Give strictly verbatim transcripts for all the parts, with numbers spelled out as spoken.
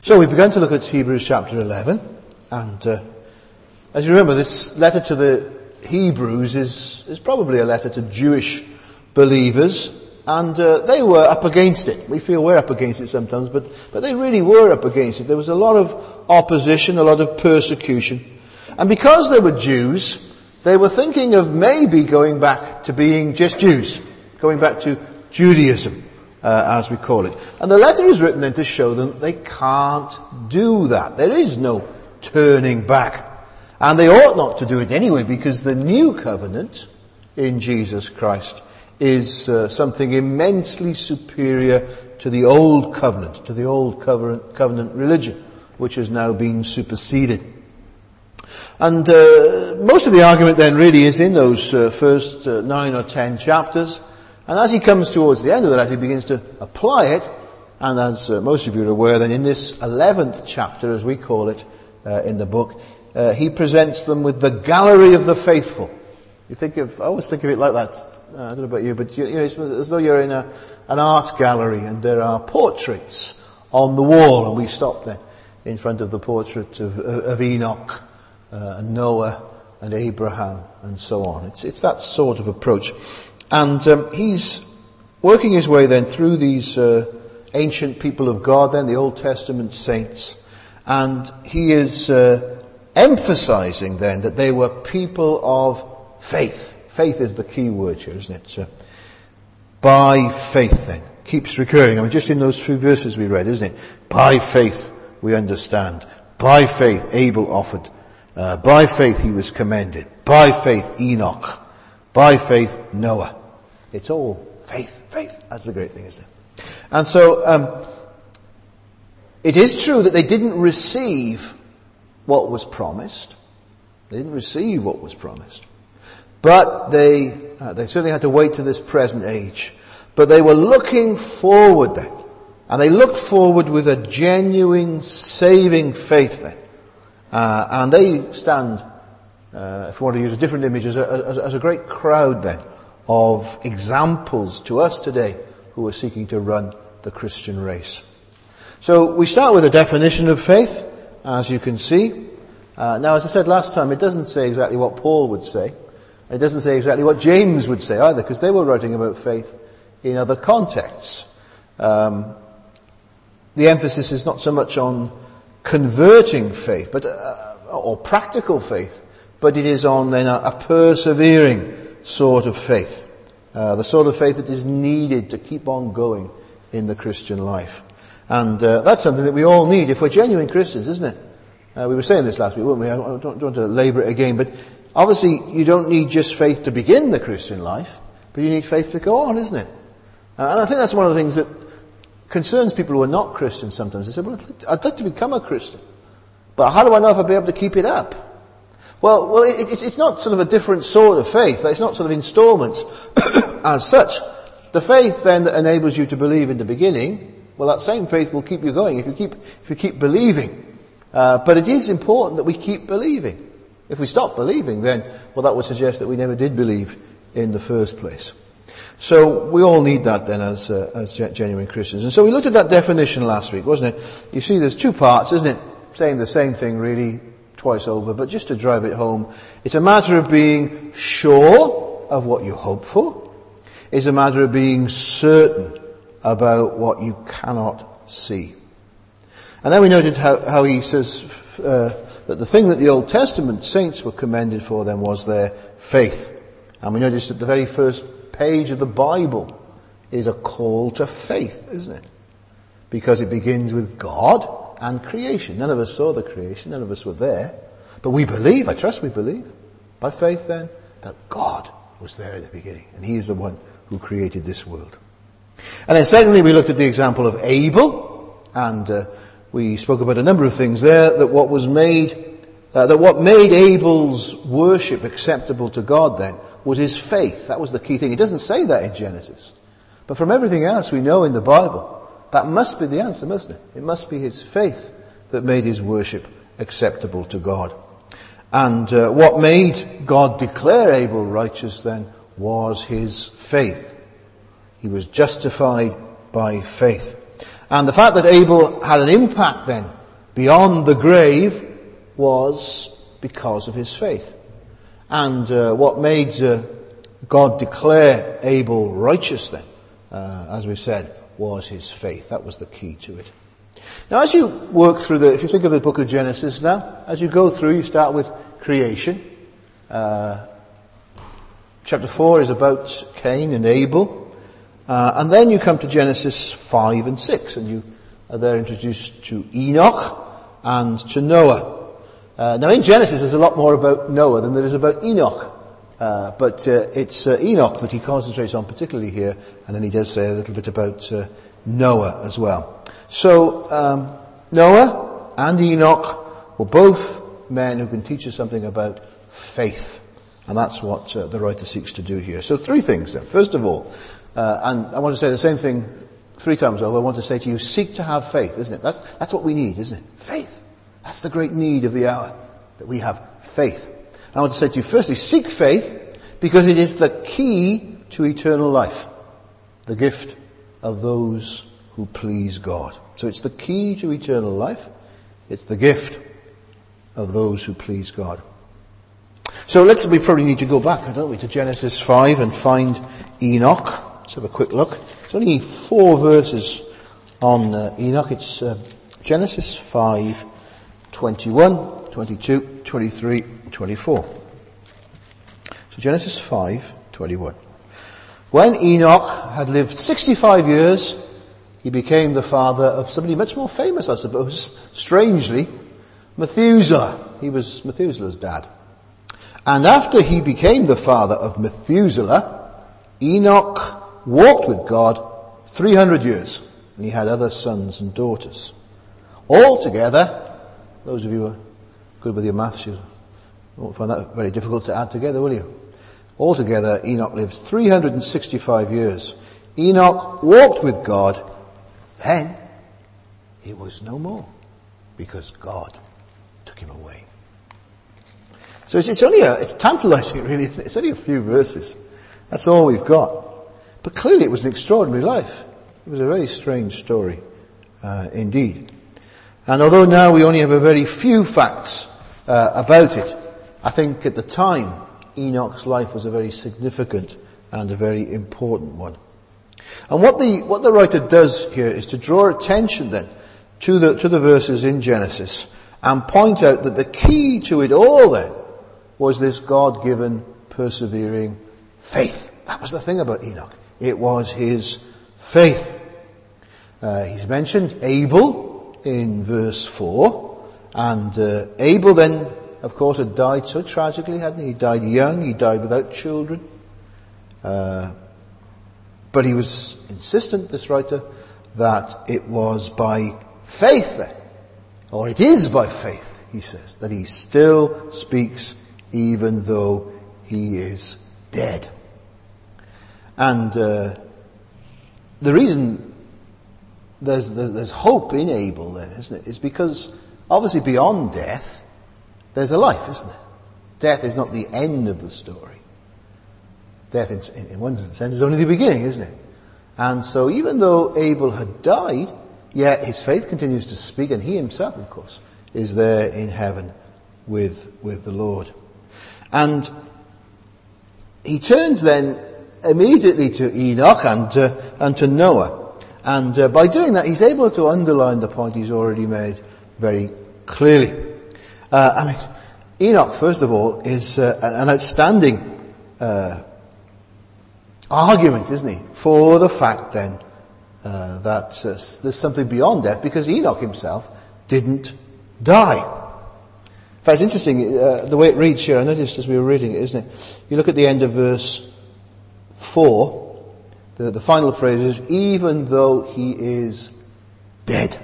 So we began to look at Hebrews chapter eleven, and uh, as you remember, this letter to the Hebrews is, is probably a letter to Jewish believers, and uh, they were up against it. We feel we're up against it sometimes, but, but they really were up against it. There was a lot of opposition, a lot of persecution. And because they were Jews, they were thinking of maybe going back to being just Jews, going back to Judaism, uh, as we call it. And the letter is written then to show them they can't do that. There is no turning back. And they ought not to do it anyway, because the new covenant in Jesus Christ is uh, something immensely superior to the old covenant, to the old covenant, covenant religion, which has now been superseded. And uh, most of the argument then really is in those uh, first uh, nine or ten chapters. And as he comes towards the end of the letter, he begins to apply it. And as uh, most of you are aware, then in this eleventh chapter, as we call it uh, in the book, uh, he presents them with the gallery of the faithful. You think of, I always think of it like that. Uh, I don't know about you, but you, you know, it's as though you're in a, an art gallery and there are portraits on the wall, and we stop then in front of the portrait of, of Enoch, uh, and Noah and Abraham and so on. It's, it's that sort of approach. And um, he's working his way then through these uh, ancient people of God, then the Old Testament saints, and he is uh, emphasizing then that they were people of faith. Faith is the key word here, isn't it? So, by faith then. Keeps recurring. I mean, just in those few verses we read, isn't it? By faith we understand. By faith Abel offered. Uh, by faith he was commended. By faith Enoch. By faith Noah. It's all faith, faith. That's the great thing, isn't it? And so, um, it is true that they didn't receive what was promised. They didn't receive what was promised. But they, uh, they certainly had to wait to this present age. But they were looking forward then. And they looked forward with a genuine saving faith then. Uh, and they stand, uh, if we want to use a different image, as a, as, as a great crowd then of examples to us today who are seeking to run the Christian race. So we start with a definition of faith, as you can see. Uh, now, as I said last time, it doesn't say exactly what Paul would say. It doesn't say exactly what James would say either, because they were writing about faith in other contexts. Um, the emphasis is not so much on converting faith, but uh, or practical faith, but it is on then a, a persevering sort of faith, uh, the sort of faith that is needed to keep on going in the Christian life. And uh, that's something that we all need if we're genuine Christians, isn't it? Uh, we were saying this last week, weren't we? I don't, don't want to labour it again, but obviously, you don't need just faith to begin the Christian life, but you need faith to go on, isn't it? Uh, and I think that's one of the things that concerns people who are not Christians sometimes. They say, well, I'd like to become a Christian, but how do I know if I'll be able to keep it up? Well, well, it, it's, it's not sort of a different sort of faith. It's not sort of installments as such. The faith then that enables you to believe in the beginning, well, that same faith will keep you going if you keep, if you keep believing. Uh, but it is important that we keep believing. If we stop believing, then, well, that would suggest that we never did believe in the first place. So we all need that then as uh, as genuine Christians. And so we looked at that definition last week, wasn't it? You see there's two parts, isn't it? Saying the same thing really twice over, but just to drive it home, it's a matter of being sure of what you hope for. It's a matter of being certain about what you cannot see. And then we noted how, how he says uh, that the thing that the Old Testament saints were commended for then was their faith. And we noticed that the very first page of the Bible is a call to faith, isn't it? Because it begins with God and creation. None of us saw the creation, none of us were there. But we believe, I trust we believe, by faith then, that God was there at the beginning. And He is the one who created this world. And then secondly, we looked at the example of Abel, and uh, we spoke about a number of things there, that what was made, uh, that what made Abel's worship acceptable to God then was his faith. That was the key thing. It doesn't say that in Genesis. But from everything else we know in the Bible, that must be the answer, mustn't it? It must be his faith that made his worship acceptable to God. And uh, what made God declare Abel righteous then was his faith. He was justified by faith. And the fact that Abel had an impact then beyond the grave was because of his faith. And uh, what made uh, God declare Abel righteous then, uh, as we've said, was his faith. That was the key to it. Now, as you work through the, if you think of the book of Genesis now, as you go through, you start with creation. Uh, chapter four is about Cain and Abel. Uh, and then you come to Genesis five and six, and you are there introduced to Enoch and to Noah. Uh, now, in Genesis, there's a lot more about Noah than there is about Enoch. Uh, but uh, it's uh, Enoch that he concentrates on particularly here, and then he does say a little bit about uh, Noah as well. So, um, Noah and Enoch were both men who can teach us something about faith. And that's what uh, the writer seeks to do here. So three things then. First of all, uh, and I want to say the same thing three times over, I want to say to you, seek to have faith, isn't it? That's, that's what we need, isn't it? Faith. That's the great need of the hour, that we have faith. And I want to say to you, firstly, seek faith, because it is the key to eternal life. The gift of those who please God. So it's the key to eternal life. It's the gift of those who please God. So let's, we probably need to go back, don't we, to Genesis five and find Enoch. Let's have a quick look. It's only four verses on uh, Enoch. It's uh, Genesis five, twenty-one, twenty-two, twenty-three, and twenty-four. So Genesis five, twenty-one. When Enoch had lived sixty-five years, he became the father of somebody much more famous, I suppose, strangely, Methuselah. He was Methuselah's dad. And after he became the father of Methuselah, Enoch walked with God three hundred years, and he had other sons and daughters. Altogether, those of you who are good with your maths, you won't find that very difficult to add together, will you? Altogether, Enoch lived three hundred sixty-five years. Enoch walked with God. Then he was no more, because God took him away. So it's, it's only a, it's tantalizing really, isn't it? It's only a few verses. That's all we've got. But clearly it was an extraordinary life. It was a very strange story, uh, indeed. And although now we only have a very few facts uh, about it, I think at the time Enoch's life was a very significant and a very important one. And what the what the writer does here is to draw attention then to the to the verses in Genesis and point out that the key to it all then was this God-given, persevering faith. That was the thing about Enoch. It was his faith. Uh, he's mentioned Abel in verse four, and uh, Abel then, of course, had died so tragically, hadn't he? He died young. He died without children. Uh, But he was insistent, this writer, that it was by faith then, or it is by faith, he says, that he still speaks even though he is dead. And uh, the reason there's, there's, there's hope in Abel then, isn't it, is because obviously beyond death, there's a life, isn't there? Death is not the end of the story. Death, in, in one sense, is only the beginning, isn't it? And so even though Abel had died, yet his faith continues to speak, and he himself, of course, is there in heaven with, with the Lord. And he turns then immediately to Enoch and, uh, and to Noah. And uh, by doing that, he's able to underline the point he's already made very clearly. Uh, I mean, Enoch, first of all, is uh, an outstanding uh argument, isn't he, for the fact then uh, that uh, there's something beyond death, because Enoch himself didn't die. In fact, it's interesting uh, the way it reads here. I noticed as we were reading it, isn't it? You look at the end of verse four, the, the final phrase is, even though he is dead.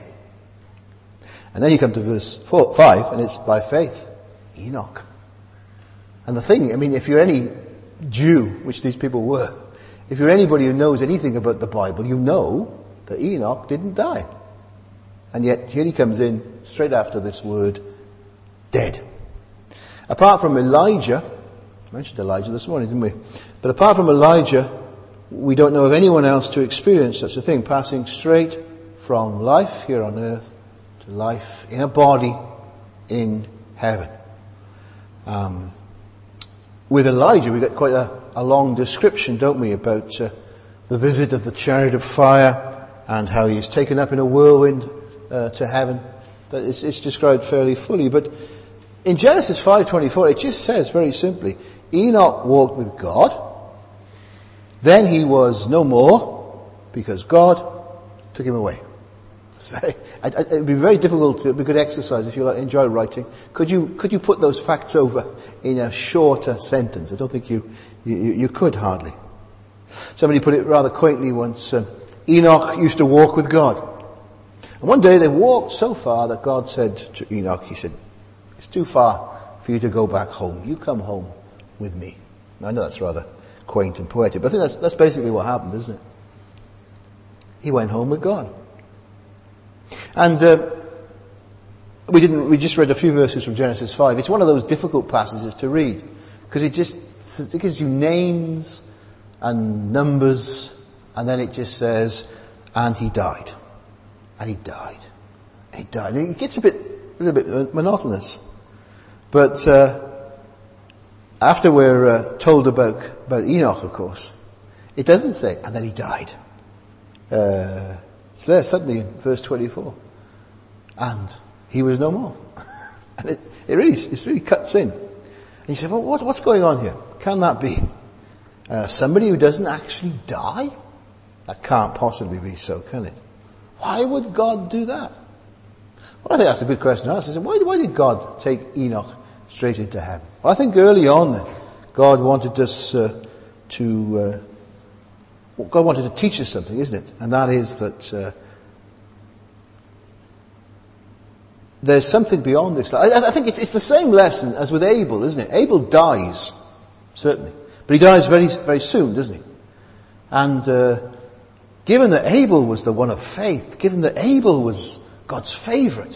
And then you come to verse four, five, and it's by faith, Enoch. And the thing, I mean, if you're any Jew, which these people were, if you're anybody who knows anything about the Bible, you know that Enoch didn't die. And yet here he comes in straight after this word, dead. Apart from Elijah, I mentioned Elijah this morning, didn't we? But apart from Elijah, we don't know of anyone else to experience such a thing, passing straight from life here on earth to life in a body in heaven. Um, with Elijah, we get quite a, a long description, don't we, about uh, the visit of the chariot of fire and how he is taken up in a whirlwind uh, to heaven. That it's, it's described fairly fully. But in Genesis five twenty-four, it just says very simply, Enoch walked with God. Then he was no more because God took him away. It's very, it would be very difficult to, it'd be a good exercise if you like, enjoy writing. Could you, could you put those facts over in a shorter sentence? I don't think you, you, you could hardly. Somebody put it rather quaintly once. Um, Enoch used to walk with God. And one day they walked so far that God said to Enoch, he said, it's too far for you to go back home. You come home with me. Now, I know that's rather quaint and poetic, but I think that's, that's basically what happened, isn't it? He went home with God. And uh, we didn't. We just read a few verses from Genesis five. It's one of those difficult passages to read because it just it gives you names and numbers, and then it just says, "And he died, and he died, and he died." And it gets a bit, a little bit monotonous. But uh, after we're uh, told about about Enoch, of course, it doesn't say, "And then he died." Uh, it's there suddenly in verse twenty-four. And he was no more. And it, it really, it really cuts in. And you say, well, what, what's going on here? Can that be? Uh, somebody who doesn't actually die? That can't possibly be so, can it? Why would God do that? Well, I think that's a good question to ask. I said, why, why did God take Enoch straight into heaven? Well, I think early on then, God wanted us uh, to... Uh, God wanted to teach us something, isn't it? And that is that uh, there's something beyond this. I, I think it's, it's the same lesson as with Abel, isn't it? Abel dies, certainly. But he dies very, very soon, doesn't he? And uh, given that Abel was the one of faith, given that Abel was God's favourite,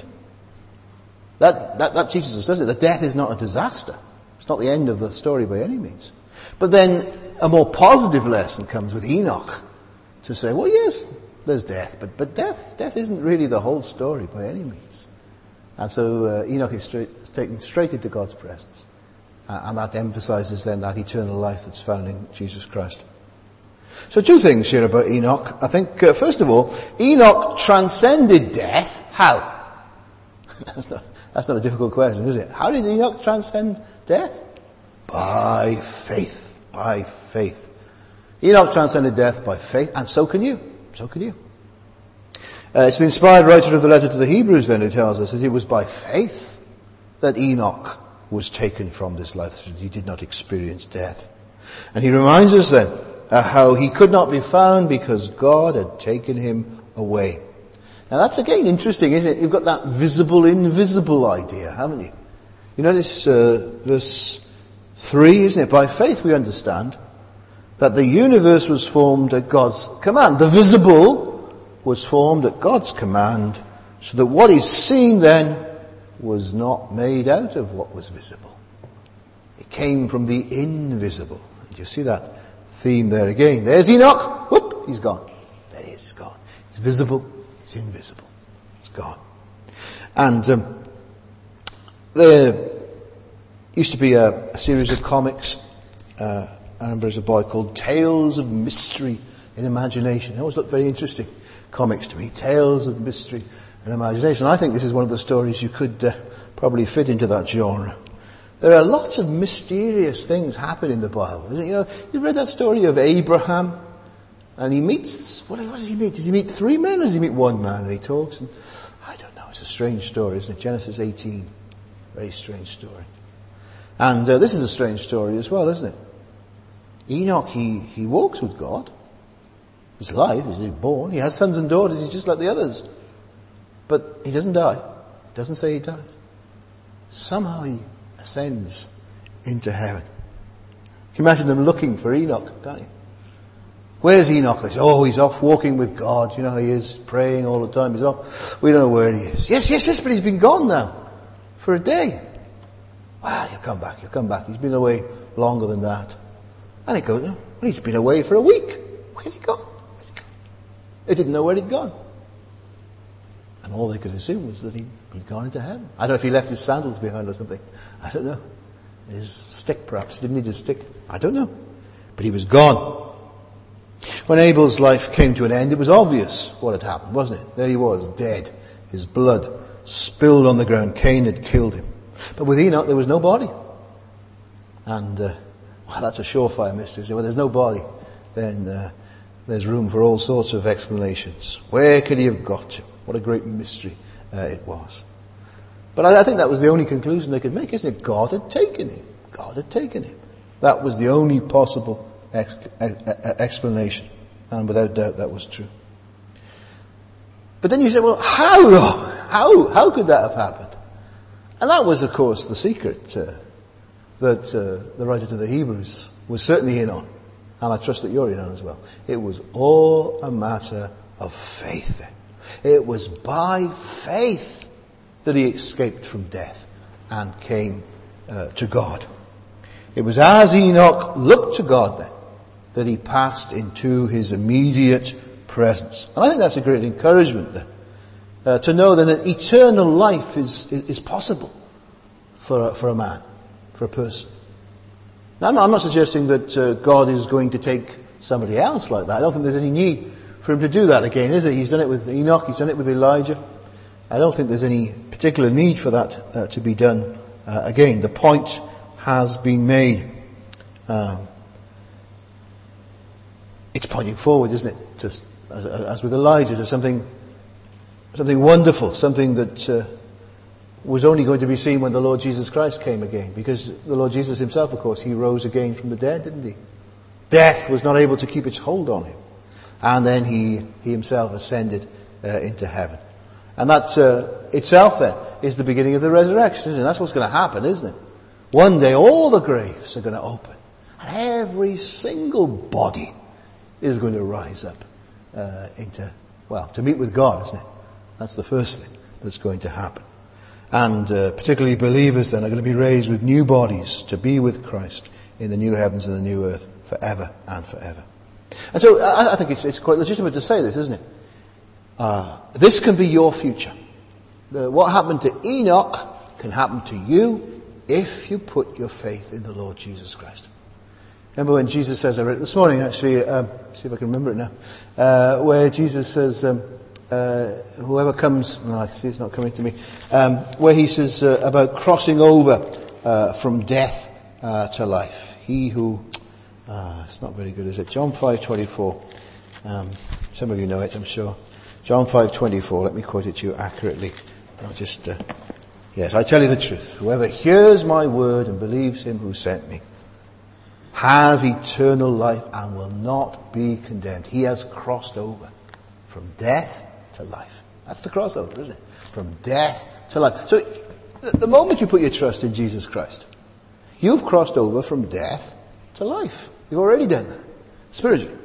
that, that, that teaches us, doesn't it, that death is not a disaster. It's not the end of the story by any means. But then a more positive lesson comes with Enoch to say, well, yes, there's death, but, but death death isn't really the whole story by any means. And so uh, Enoch is, straight, is taken straight into God's presence. Uh, and that emphasizes then that eternal life that's found in Jesus Christ. So two things here about Enoch. I think, uh, first of all, Enoch transcended death. How? that's, not, that's not a difficult question, is it? How did Enoch transcend death? By faith. By faith. Enoch transcended death by faith, and so can you. So can you. Uh, it's the inspired writer of the letter to the Hebrews then who tells us that it was by faith that Enoch was taken from this life, so that he did not experience death. And he reminds us then uh, how he could not be found because God had taken him away. Now that's again interesting, isn't it? You've got that visible, invisible idea, haven't you? You notice uh, verse three, isn't it? By faith we understand that the universe was formed at God's command. The visible was formed at God's command, so that what is seen then was not made out of what was visible. It came from the invisible. And you see that theme there again. There's Enoch. Whoop, he's gone. There he is, he's gone. It's visible, it's invisible. It's gone. And um, there used to be a, a series of comics, uh, I remember as a boy, called Tales of Mystery and Imagination. They always looked very interesting, comics to me. Tales of Mystery and Imagination. I think this is one of the stories you could uh, probably fit into that genre. There are lots of mysterious things happen in the Bible. Isn't it? You know, you've read that story of Abraham, and he meets, what, what does he meet? Does he meet three men or does he meet one man? And he talks, and I don't know, it's a strange story, isn't it? Genesis eighteen. Very strange story. And uh, this is a strange story as well, isn't it? Enoch, he, he walks with God. He's alive, he's born, he has sons and daughters, he's just like the others. But he doesn't die. It doesn't say he died. Somehow he ascends into heaven. You can imagine them looking for Enoch, can't you? Where's Enoch? They say, oh, he's off walking with God. You know how he is, praying all the time. He's off. We don't know where he is. Yes, yes, yes, but he's been gone now for a day. Well, he'll come back, he'll come back. He's been away longer than that. And he goes, well, he's been away for a week. Where's he gone? Where's he gone? They didn't know where he'd gone. And all they could assume was that he, he'd gone into heaven. I don't know if he left his sandals behind or something. I don't know. His stick, perhaps. He didn't need his stick. I don't know. But he was gone. When Abel's life came to an end, it was obvious what had happened, wasn't it? There he was, dead. His blood spilled on the ground. Cain had killed him. But with Enoch, there was no body. And, uh, well, that's a surefire mystery. So when there's no body, then uh, there's room for all sorts of explanations. Where could he have got to? What a great mystery uh, it was. But I, I think that was the only conclusion they could make, isn't it? God had taken him. God had taken him. That was the only possible ex- explanation. And without doubt, that was true. But then you say, well, how? How? How could that have happened? And that was, of course, the secret uh, that uh, the writer to the Hebrews was certainly in on. And I trust that you're in on as well. It was all a matter of faith. It was by faith that he escaped from death and came uh, to God. It was as Enoch looked to God then that he passed into his immediate presence. And I think that's a great encouragement then, uh, to know then that eternal life is, is possible for a, for a man, for a person. Now, I'm not suggesting that uh, God is going to take somebody else like that. I don't think there's any need for him to do that again, is there? He's done it with Enoch, he's done it with Elijah. I don't think there's any particular need for that uh, to be done uh, again. The point has been made. Um, it's pointing forward, isn't it? To, as, as with Elijah, to something, something wonderful, something that uh, was only going to be seen when the Lord Jesus Christ came again. Because the Lord Jesus himself, of course, he rose again from the dead, didn't he? Death was not able to keep its hold on him. And then he, he himself ascended uh, into heaven. And that uh, itself then is the beginning of the resurrection, isn't it? That's what's going to happen, isn't it? One day all the graves are going to open. And every single body is going to rise up uh, into, well, to meet with God, isn't it? That's the first thing that's going to happen. And uh, particularly believers then are going to be raised with new bodies to be with Christ in the new heavens and the new earth forever and forever. And so I, I think it's, it's quite legitimate to say this, isn't it? Uh, this can be your future. The, what happened to Enoch can happen to you if you put your faith in the Lord Jesus Christ. Remember when Jesus says, I read it this morning actually, um, see if I can remember it now, uh, where Jesus says, um, uh, whoever comes, no, I see it's not coming to me, um, where he says uh, about crossing over uh, from death uh, to life. He who, uh, it's not very good, is it? John five twenty-four. Um, some of you know it, I'm sure. John five twenty-four, let me quote it to you accurately. I'll just, uh, yes, I tell you the truth. Whoever hears my word and believes him who sent me has eternal life and will not be condemned. He has crossed over from death to life. That's the crossover, isn't it? From death to life. So, the moment you put your trust in Jesus Christ, you've crossed over from death to life. You've already done that, spiritually.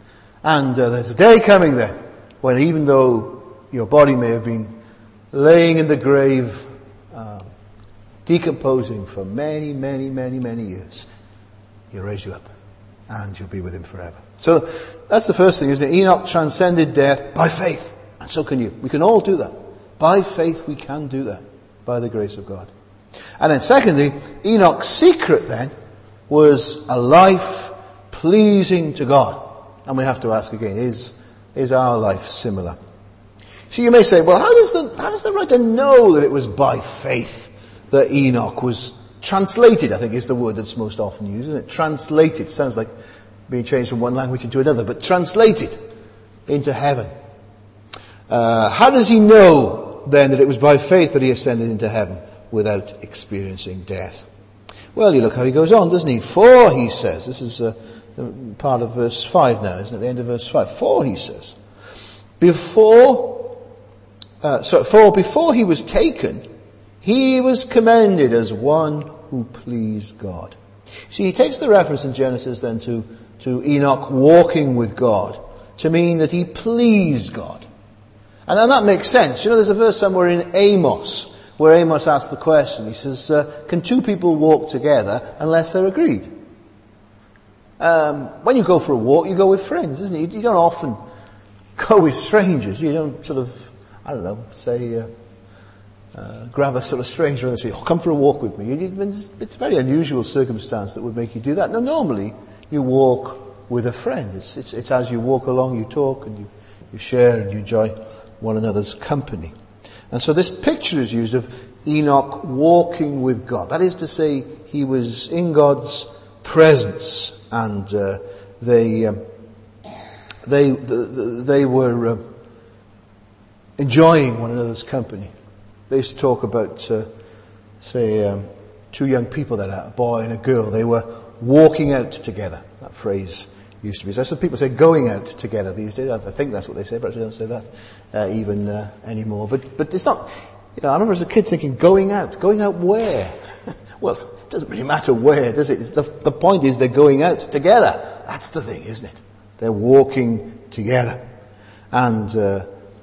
And uh, there's a day coming then, when even though your body may have been laying in the grave, uh, decomposing for many, many, many, many years, he'll raise you up and you'll be with him forever. So that's the first thing, isn't it? Enoch transcended death by faith. And so can you. We can all do that. By faith we can do that. By the grace of God. And then secondly, Enoch's secret then was a life pleasing to God. And we have to ask again, is, is our life similar? So you may say, well, how does the, how does the writer know that it was by faith that Enoch was translated, I think is the word that's most often used, isn't it? Translated. Sounds like being changed from one language into another, but translated into heaven. Uh, how does he know then that it was by faith that he ascended into heaven without experiencing death? Well, you look how he goes on, doesn't he? For, he says, this is uh, part of verse five now, isn't it? The end of verse five. For, he says, before, uh, so for before he was taken, he was commended as one who pleased God. See, he takes the reference in Genesis then to, to Enoch walking with God to mean that he pleased God. And then that makes sense. You know, there's a verse somewhere in Amos where Amos asks the question. He says, uh, can two people walk together unless they're agreed? Um, when you go for a walk, you go with friends, isn't it? You, you don't often go with strangers. You don't sort of, I don't know, say, uh, uh, grab a sort of stranger and say, oh, come for a walk with me. It's, it's a very unusual circumstance that would make you do that. Now, normally, you walk with a friend. It's, it's, it's as you walk along, you talk and you, you share and you enjoy one another's company. And so this picture is used of Enoch walking with God. That is to say, he was in God's presence, and uh, they um, they the, they were uh, enjoying one another's company. They used to talk about, uh, say, um, two young people, that a boy and a girl. They were walking out together. That phrase used to be. So some people say going out together these days. I think that's what they say, but they don't say that uh, even uh, anymore. But but it's not. You know, I remember as a kid thinking, going out, going out where? Well, it doesn't really matter where, does it? It's the, the point is they're going out together. That's the thing, isn't it? They're walking together. And uh,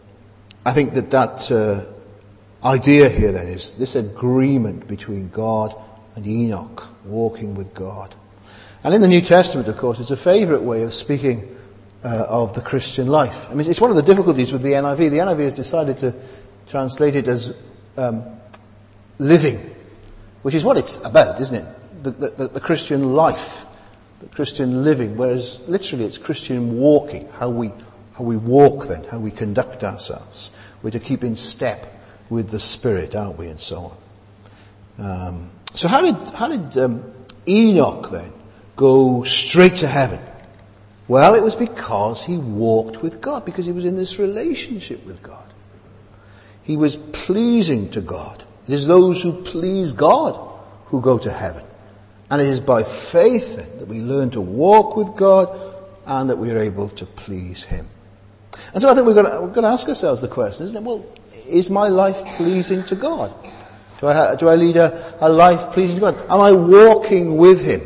I think that that uh, idea here then is this agreement between God and Enoch, walking with God. And in the New Testament, of course, it's a favourite way of speaking uh, of the Christian life. I mean, it's one of the difficulties with the N I V. The N I V has decided to translate it as um, living, which is what it's about, isn't it? The, the, the Christian life, the Christian living, whereas literally it's Christian walking, how we how we walk then, how we conduct ourselves. We're to keep in step with the Spirit, aren't we, and so on. Um, so how did how did um, Enoch then go straight to heaven? Well, it was because he walked with God, because he was in this relationship with God. He was pleasing to God. It is those who please God who go to heaven. And it is by faith then that we learn to walk with God and that we are able to please Him. And so I think we're going to, we're going to ask ourselves the question, isn't it? Well, is my life pleasing to God? Do I, do I lead a, a life pleasing to God? Am I walking with Him?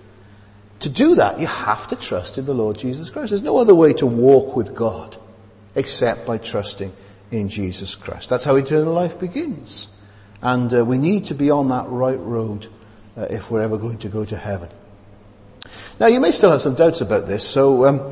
To do that, you have to trust in the Lord Jesus Christ. There's no other way to walk with God except by trusting in Jesus Christ. That's how eternal life begins. And uh, we need to be on that right road uh, if we're ever going to go to heaven. Now, you may still have some doubts about this, so um,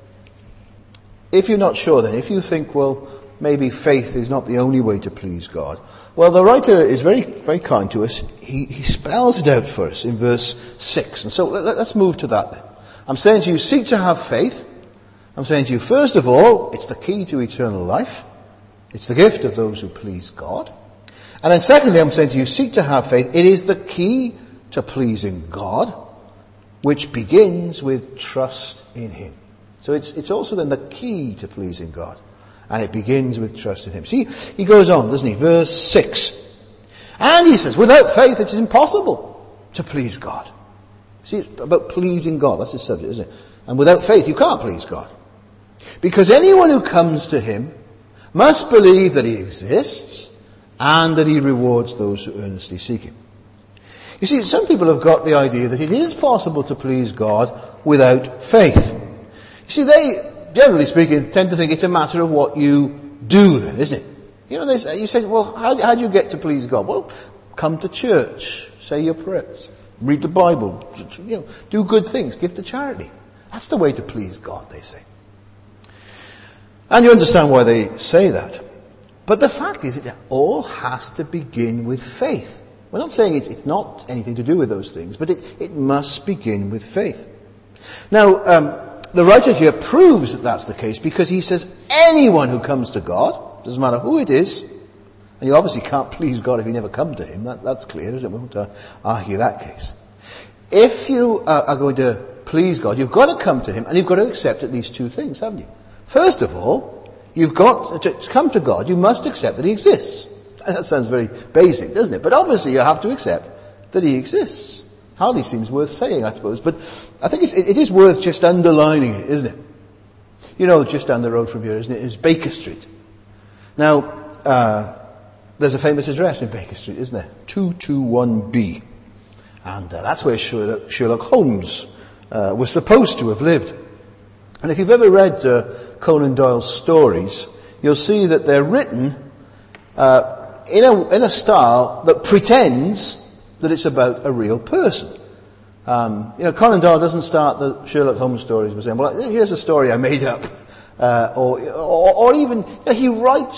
if you're not sure then, if you think, well, maybe faith is not the only way to please God, well, the writer is very, very kind to us. He, he spells it out for us in verse six. And so let, let's move to that then. I'm saying to you, seek to have faith. I'm saying to you, first of all, it's the key to eternal life. It's the gift of those who please God. And then secondly, I'm saying to you, seek to have faith. It is the key to pleasing God, which begins with trust in Him. So it's, it's also then the key to pleasing God. And it begins with trust in Him. See, he goes on, doesn't he? Verse six. And he says, without faith it is impossible to please God. See, it's about pleasing God. That's the subject, isn't it? And without faith you can't please God. Because anyone who comes to Him must believe that He exists and that He rewards those who earnestly seek Him. You see, some people have got the idea that it is possible to please God without faith. You see, they, generally speaking, tend to think it's a matter of what you do then, isn't it? You know, they say, you say, well, how, how do you get to please God? Well, come to church, say your prayers, read the Bible, you know, do good things, give to charity. That's the way to please God, they say. And you understand why they say that. But the fact is, it all has to begin with faith. We're not saying it's, it's not anything to do with those things, but it, it must begin with faith. Now, um, the writer here proves that that's the case because he says anyone who comes to God, doesn't matter who it is, and you obviously can't please God if you never come to Him. That's, that's clear, isn't it? We won't uh, argue that case. If you uh, are going to please God, you've got to come to Him and you've got to accept at least two things, haven't you? First of all, you've got to, to come to God, you must accept that He exists. That sounds very basic, doesn't it? But obviously you have to accept that He exists. Hardly seems worth saying, I suppose. But I think it's, it is worth just underlining it, isn't it? You know, just down the road from here, isn't it? It's Baker Street. Now, uh, there's a famous address in Baker Street, isn't there? two twenty-one B. And uh, that's where Sherlock, Sherlock Holmes uh, was supposed to have lived. And if you've ever read uh, Conan Doyle's stories, you'll see that they're written uh, in a in a style that pretends that it's about a real person. Um, you know, Conan Doyle doesn't start the Sherlock Holmes stories by saying, well, here's a story I made up. Uh, or, or, or even, you know, he writes it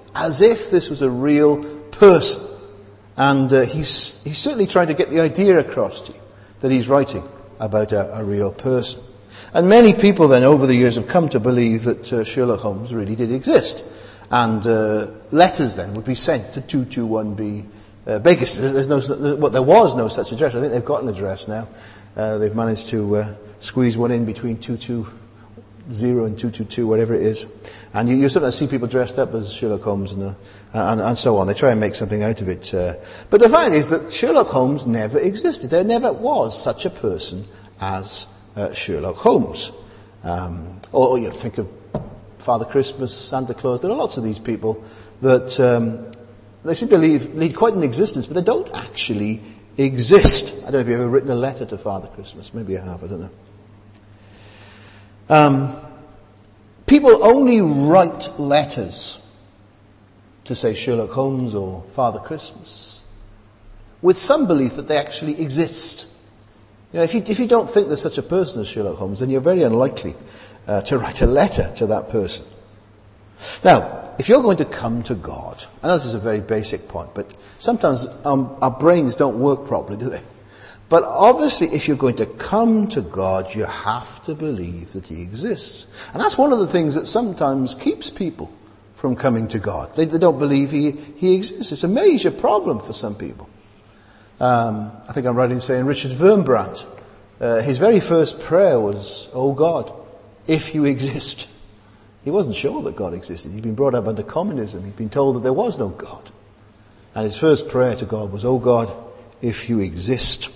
as if this was a real person. And uh, he's, he's certainly trying to get the idea across to you that he's writing about a, a real person. And many people then over the years have come to believe that uh, Sherlock Holmes really did exist. And uh, letters then would be sent to two two one B uh, Baker Street. There's no, well, there was no such address. I think they've got an address now. Uh, they've managed to uh, squeeze one in between two two zero and two two two, whatever it is. And you, you sometimes see people dressed up as Sherlock Holmes and, uh, and, and so on. They try and make something out of it. Uh, but the fact is that Sherlock Holmes never existed. There never was such a person as uh, Sherlock Holmes. Um, or, or you think of Father Christmas, Santa Claus. There are lots of these people that um, they seem to lead, lead quite an existence, but they don't actually exist. I don't know if you've ever written a letter to Father Christmas. Maybe you have, I don't know. Um, people only write letters to, say, Sherlock Holmes or Father Christmas with some belief that they actually exist. You know, if you, if you don't think there's such a person as Sherlock Holmes, then you're very unlikely uh, to write a letter to that person. Now, if you're going to come to God, I know this is a very basic point, but sometimes um, our brains don't work properly, do they? But obviously, if you're going to come to God, you have to believe that he exists. And that's one of the things that sometimes keeps people from coming to God. They, they don't believe he, he exists. It's a major problem for some people. Um, I think I'm right in saying Richard Wurmbrand, uh, his very first prayer was, "Oh God, if you exist." He wasn't sure that God existed. He'd been brought up under communism. He'd been told that there was no God. And his first prayer to God was, "Oh God, if you exist."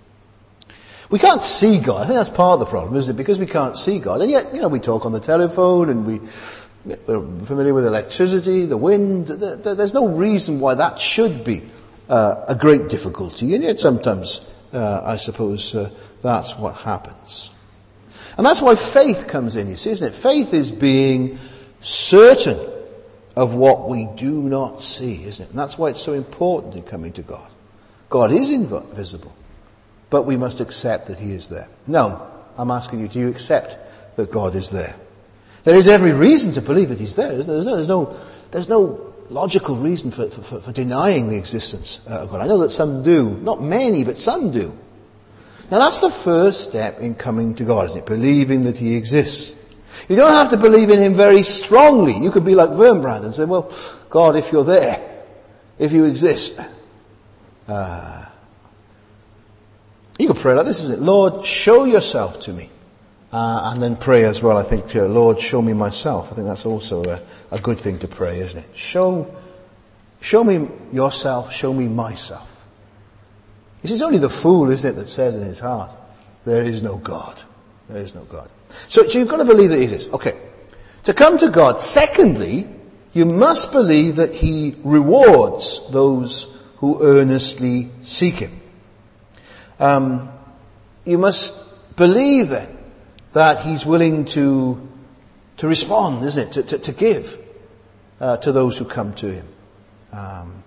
We can't see God. I think that's part of the problem, isn't it? Because we can't see God. And yet, you know, we talk on the telephone and we, we're familiar with electricity, the wind. There's no reason why that should be uh, a great difficulty. And yet sometimes, uh, I suppose, uh, that's what happens. And that's why faith comes in, you see, isn't it? Faith is being certain of what we do not see, isn't it? And that's why it's so important in coming to God. God is invisible. But we must accept that he is there. Now, I'm asking you, do you accept that God is there? There is every reason to believe that he's there, isn't there? There's no, there's no, there's no logical reason for, for, for denying the existence of God. I know that some do. Not many, but some do. Now, that's the first step in coming to God, isn't it? Believing that he exists. You don't have to believe in him very strongly. You could be like Wurmbrand and say, well, God, if you're there, if you exist, uh, you could pray like this, isn't it? Lord, show yourself to me. Uh, and then pray as well, I think, uh, Lord, show me myself. I think that's also a, a good thing to pray, isn't it? Show, show me yourself, show me myself. This is only the fool, isn't it, that says in his heart, there is no God. There is no God. So, so you've got to believe that he is. Okay. To come to God, secondly, you must believe that he rewards those who earnestly seek him. Um, you must believe then that he's willing to to respond, isn't it? To, to, to give uh, to those who come to him. Um,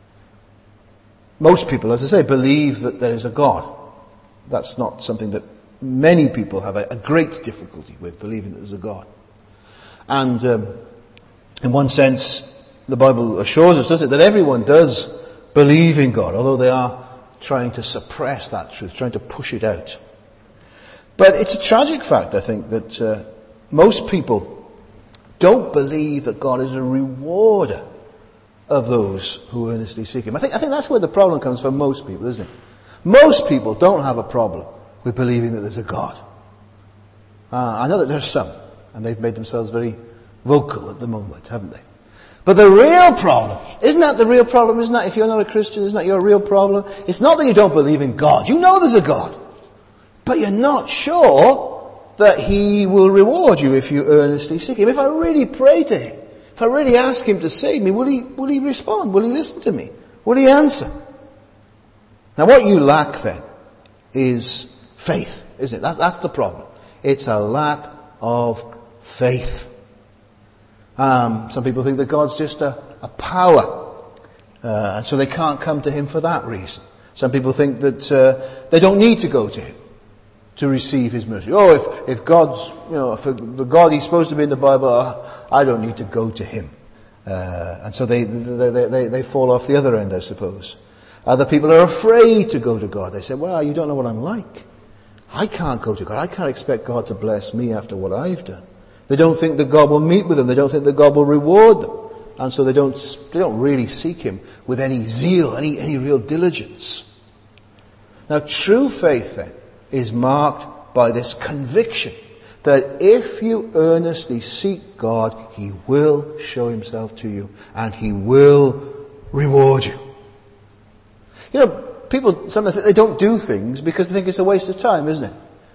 most people, as I say, believe that there is a God. That's not something that many people have a, a great difficulty with, believing that there's a God. And um, in one sense, the Bible assures us, doesn't it, that everyone does believe in God, although they are trying to suppress that truth, trying to push it out. But it's a tragic fact, I think, that uh, most people don't believe that God is a rewarder of those who earnestly seek him. I think, I think that's where the problem comes from most people, isn't it? Most people don't have a problem with believing that there's a God. Uh, I know that there's some, and they've made themselves very vocal at the moment, haven't they? But the real problem, isn't that the real problem? Isn't that, if you're not a Christian, isn't that your real problem? It's not that you don't believe in God. You know there's a God. But you're not sure that he will reward you if you earnestly seek him. If I really pray to him, if I really ask him to save me, will he, will he respond? Will he listen to me? Will he answer? Now what you lack then is faith, isn't it? That's, that's the problem. It's a lack of faith. Um, some people think that God's just a, a power, uh, and so they can't come to him for that reason. Some people think that uh, they don't need to go to him to receive his mercy. Oh, if, if God's, you know, if the God he's supposed to be in the Bible, I don't need to go to him Uh, and so they, they, they, they fall off the other end, I suppose. Other people are afraid to go to God. They say, well, you don't know what I'm like. I can't go to God. I can't expect God to bless me after what I've done. They don't think that God will meet with them. They don't think that God will reward them. And so they don't, they don't really seek him with any zeal, any, any real diligence. Now, true faith then is marked by this conviction that if you earnestly seek God, he will show himself to you and he will reward you. You know, people sometimes they don't do things because they think it's a waste of time, isn't it?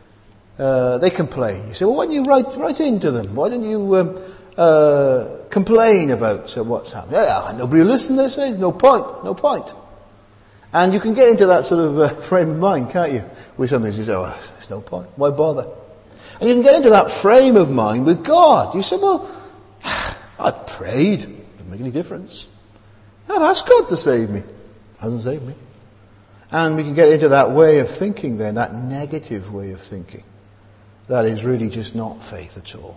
Uh, they complain. You say, well, why don't you write, write into them? Why don't you um, uh, complain about uh, what's happening? Yeah, nobody will listen, they say. No point, no point. And you can get into that sort of uh, frame of mind, can't you? With some things you say, oh, there's no point. Why bother? And you can get into that frame of mind with God. You say, well, I've prayed. Doesn't make any difference. I've asked God to save me. Hasn't saved me. And we can get into that way of thinking then, that negative way of thinking. That is really just not faith at all.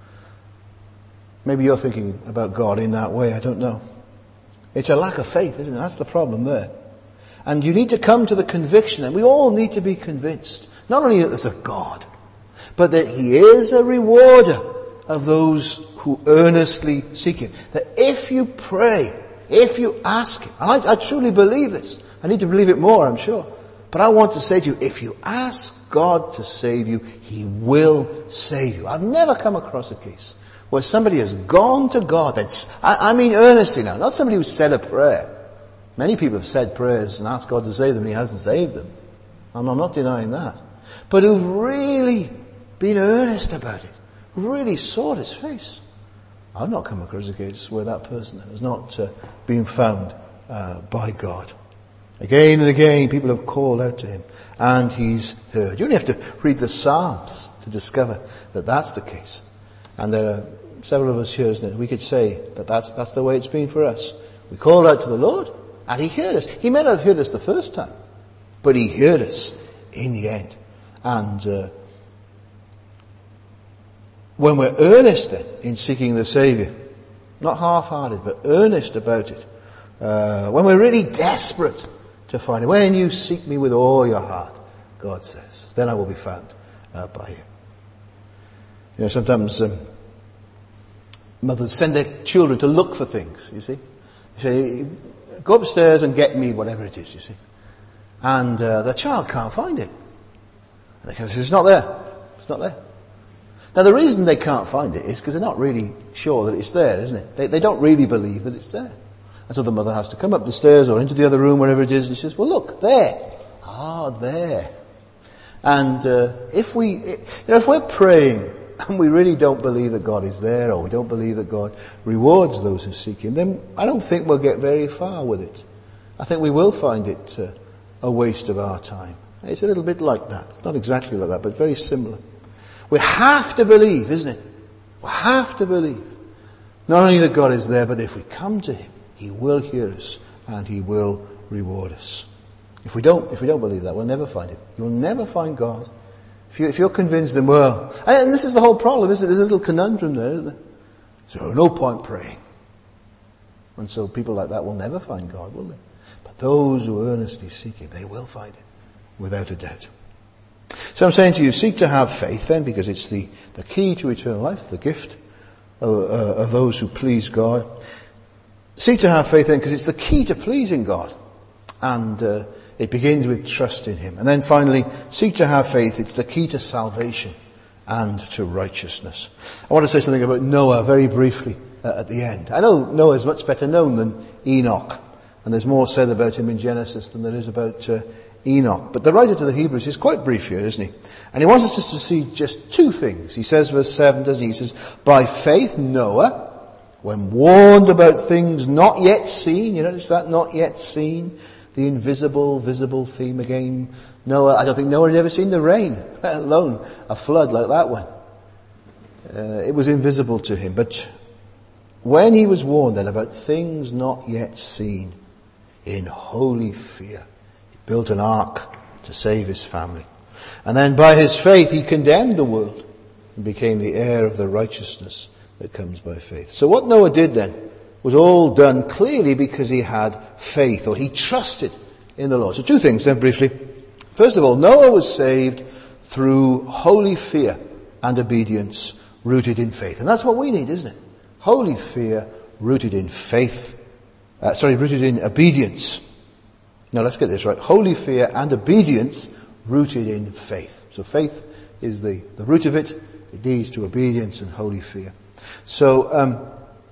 Maybe you're thinking about God in that way, I don't know. It's a lack of faith, isn't it? That's the problem there. And you need to come to the conviction, and we all need to be convinced, not only that there's a God, but that he is a rewarder of those who earnestly seek him. That if you pray, if you ask him, and I, I truly believe this, I need to believe it more, I'm sure, but I want to say to you, if you ask God to save you, he will save you. I've never come across a case where somebody has gone to God, that's, I, I mean earnestly now, not somebody who said a prayer. Many people have said prayers and asked God to save them and he hasn't saved them. I'm, I'm not denying that. But who've really been earnest about it, who've really sought his face. I've not come across a case where that person has not uh, been found uh, by God. Again and again, people have called out to him, and he's heard. You only have to read the Psalms to discover that that's the case. And there are several of us here, isn't it? We could say that that's, that's the way it's been for us. We called out to the Lord, and he heard us. He may not have heard us the first time, but he heard us in the end. And uh, when we're earnest then in seeking the Saviour, not half-hearted, but earnest about it, uh, when we're really desperate to find him, when you seek me with all your heart, God says, then I will be found uh, by you. You know, sometimes um, mothers send their children to look for things, you see. They say, go upstairs and get me whatever it is, you see. And uh, the child can't find it. And they say, it's not there. It's not there. Now the reason they can't find it is because they're not really sure that it's there, isn't it? They, they don't really believe that it's there. And so the mother has to come up the stairs or into the other room, wherever it is, and she says, well look, there. Ah, there. And uh, if we, you know, if we're praying and we really don't believe that God is there, or we don't believe that God rewards those who seek him, then I don't think we'll get very far with it. I think we will find it uh, a waste of our time. It's a little bit like that. Not exactly like that, but very similar. We have to believe, isn't it? We have to believe. Not only that God is there, but if we come to him, he will hear us and he will reward us. If we don't, if we don't believe that, we'll never find him. You'll never find God. If, you, if you're convinced, then well, and this is the whole problem, isn't it? There's a little conundrum there, isn't there? So no point praying. And so people like that will never find God, will they? But those who earnestly seek him, they will find him, without a doubt. So I'm saying to you, seek to have faith then, because it's the, the key to eternal life, the gift of, uh, of those who please God. Seek to have faith then, because it's the key to pleasing God. And uh, it begins with trust in him. And then finally, seek to have faith. It's the key to salvation and to righteousness. I want to say something about Noah very briefly uh, at the end. I know Noah is much better known than Enoch. And there's more said about him in Genesis than there is about uh, Enoch. But the writer to the Hebrews is quite brief here, isn't he? And he wants us just to see just two things. He says, verse seven, doesn't he? He says, by faith Noah, when warned about things not yet seen, you notice that, not yet seen, the invisible, visible theme again. Noah, I don't think Noah had ever seen the rain, let alone a flood like that one. Uh, it was invisible to him. But when he was warned then about things not yet seen, in holy fear, he built an ark to save his family. And then by his faith he condemned the world and became the heir of the righteousness that comes by faith. So what Noah did then was all done clearly because he had faith, or he trusted in the Lord. So two things then briefly. First of all, Noah was saved through holy fear and obedience rooted in faith. And that's what we need, isn't it? Holy fear rooted in faith. Uh, sorry, rooted in obedience. Now let's get this right. Holy fear and obedience rooted in faith. So faith is the, the root of it. It leads to obedience and holy fear. So um,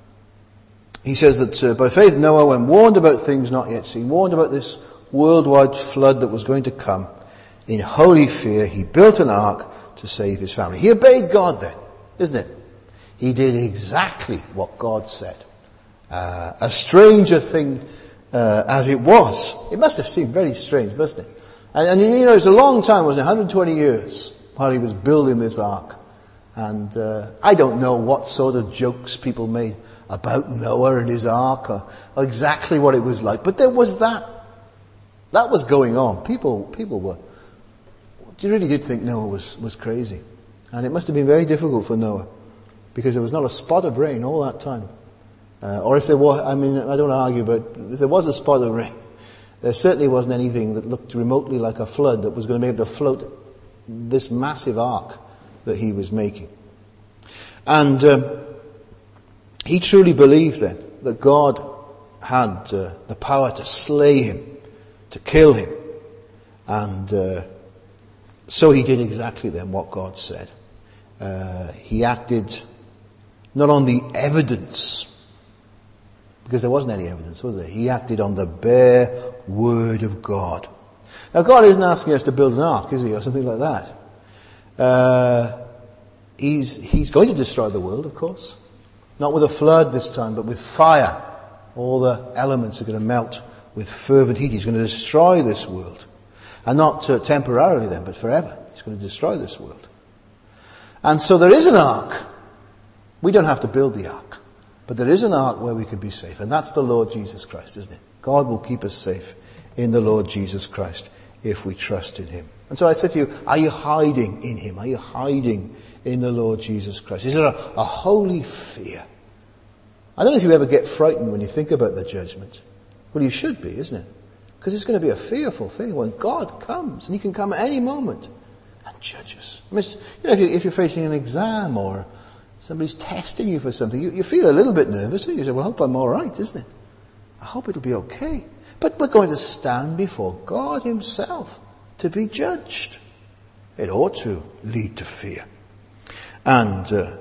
he says that uh, by faith Noah, when warned about things not yet seen, warned about this worldwide flood that was going to come, in holy fear he built an ark to save his family. He obeyed God then, isn't it? He did exactly what God said. Uh, a stranger thing uh, as it was. It must have seemed very strange, mustn't it? And, and you know, it's a long time, it was one hundred twenty years while he was building this ark. And uh, I don't know what sort of jokes people made about Noah and his ark, or, or exactly what it was like. But there was that. That was going on. People, people were, you really did think Noah was, was crazy. And it must have been very difficult for Noah, because there was not a spot of rain all that time. Uh, or if there was, I mean, I don't argue, but if there was a spot of rain, there certainly wasn't anything that looked remotely like a flood that was going to be able to float this massive ark that he was making. And um, he truly believed then that God had uh, the power to slay him, to kill him. And uh, so he did exactly then what God said. Uh, he acted not on the evidence, because there wasn't any evidence, was there? He acted on the bare word of God. Now God isn't asking us to build an ark, is he, or something like that. Uh, he's, he's going to destroy the world, of course. Not with a flood this time, but with fire. All the elements are going to melt with fervent heat. He's going to destroy this world. And not uh, temporarily then, but forever. He's going to destroy this world. And so there is an ark. We don't have to build the ark. But there is an ark where we can be safe. And that's the Lord Jesus Christ, isn't it? God will keep us safe in the Lord Jesus Christ if we trust in him. And so I said to you, are you hiding in him? Are you hiding in the Lord Jesus Christ? Is there a, a holy fear? I don't know if you ever get frightened when you think about the judgment. Well, you should be, isn't it? Because it's going to be a fearful thing when God comes, and he can come at any moment and judge us. I mean, you know, if, you, if you're facing an exam or somebody's testing you for something, you, you feel a little bit nervous, don't you? You say, well, I hope I'm all right, isn't it? I hope it'll be okay. But we're going to stand before God himself to be judged. It ought to lead to fear. And uh,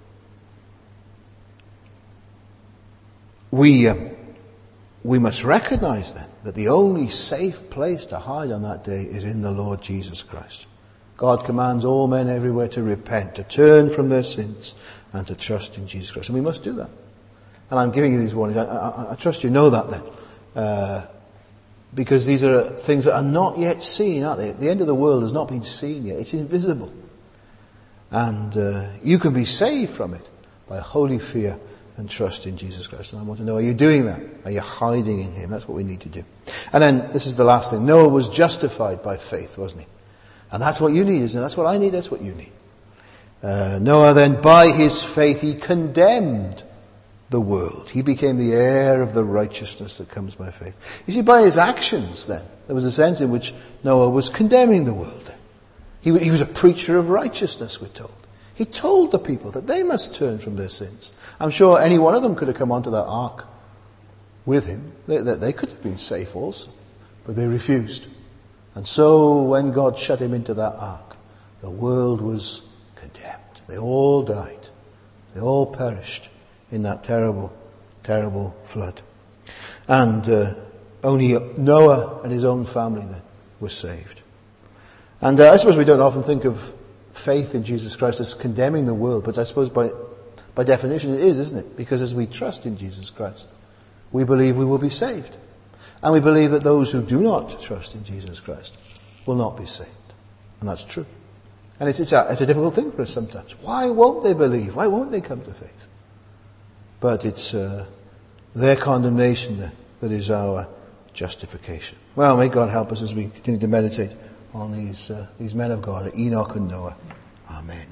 we uh, we must recognize then that the only safe place to hide on that day is in the Lord Jesus Christ. God commands all men everywhere to repent, to turn from their sins, and to trust in Jesus Christ. And we must do that. And I'm giving you these warnings. I, I, I trust you know that then. Uh, because these are things that are not yet seen, aren't they? The end of the world has not been seen yet. It's invisible. And uh, you can be saved from it by holy fear and trust in Jesus Christ. And I want to know, are you doing that? Are you hiding in him? That's what we need to do. And then, this is the last thing. Noah was justified by faith, wasn't he? And that's what you need, isn't it? That's what I need, that's what you need. Uh, Noah then, by his faith, he condemned the world. He became the heir of the righteousness that comes by faith. You see, by his actions then, there was a sense in which Noah was condemning the world. He, he was a preacher of righteousness, we're told. He told the people that they must turn from their sins. I'm sure any one of them could have come onto that ark with him. They, they, they could have been safe also, but they refused. And so when God shut him into that ark, the world was condemned. They all died. They all perished in that terrible, terrible flood. And uh, only Noah and his own family then were saved. And uh, I suppose we don't often think of faith in Jesus Christ as condemning the world, but I suppose by by definition it is, isn't it? Because as we trust in Jesus Christ, we believe we will be saved. And we believe that those who do not trust in Jesus Christ will not be saved. And that's true. And it's, it's, a, it's a difficult thing for us sometimes. Why won't they believe? Why won't they come to faith? But it's uh, their condemnation that, that is our justification. Well, may God help us as we continue to meditate on these uh, these men of God, Enoch and Noah. Amen.